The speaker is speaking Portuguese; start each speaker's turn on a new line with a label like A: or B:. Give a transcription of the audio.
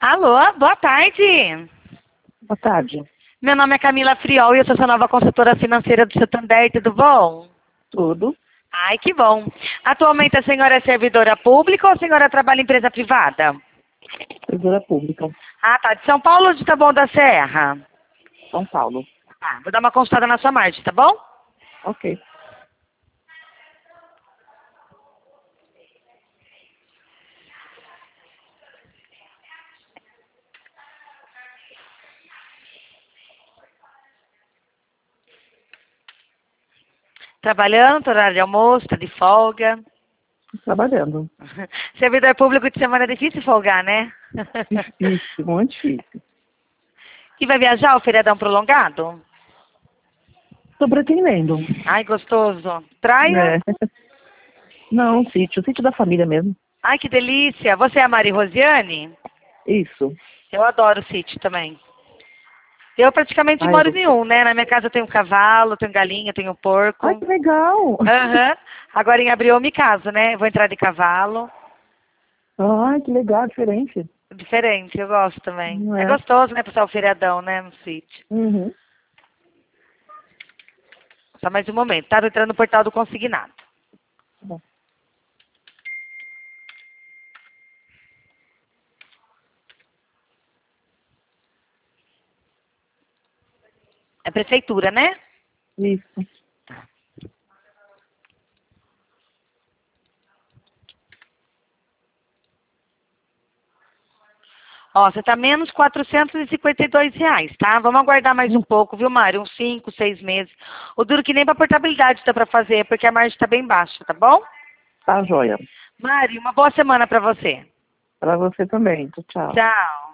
A: Alô, boa tarde.
B: Boa tarde.
A: Meu nome é Camila Friol e eu sou sua nova consultora financeira do Santander, tudo bom?
B: Tudo.
A: Ai, que bom. Atualmente a senhora é servidora pública ou a senhora trabalha em empresa privada?
B: Servidora pública.
A: Ah, tá. De São Paulo ou de Taboão da Serra?
B: São Paulo.
A: Ah, vou dar uma consultada na sua margem, tá bom?
B: Ok.
A: Trabalhando, tô no horário de almoço, tá de folga.
B: Trabalhando.
A: Servidor público de semana é difícil folgar, né?
B: Difícil, muito difícil.
A: E vai viajar o feriadão prolongado?
B: Tô pretendendo.
A: Ai, gostoso. Praia?
B: É. Não, sítio da família mesmo.
A: Ai, que delícia. Você é a Mari Rosiane?
B: Isso.
A: Eu adoro sítio também. Eu praticamente
B: Ai,
A: moro em um, né? Na minha casa eu tenho cavalo, tenho galinha, tenho porco.
B: que legal.
A: Aham. Agora em abril eu me caso, né? Vou entrar de cavalo.
B: Ai, que legal, diferente.
A: Diferente, eu gosto também.
B: Não
A: É
B: é?
A: gostoso, né? Passar o feriadão, né? No sítio.
B: Uhum.
A: Só mais um momento. Tá entrando no portal do consignado.
B: Tá bom.
A: É prefeitura, né?
B: Isso.
A: Ó, você tá menos R$ 452, tá? Vamos aguardar mais um pouco, viu, Mário? Uns 5, 6 meses. O duro que nem pra portabilidade dá pra fazer, porque a margem tá bem baixa, tá bom?
B: Tá, joia.
A: Mário, uma boa semana pra você.
B: Pra você também. Tchau.
A: Tchau.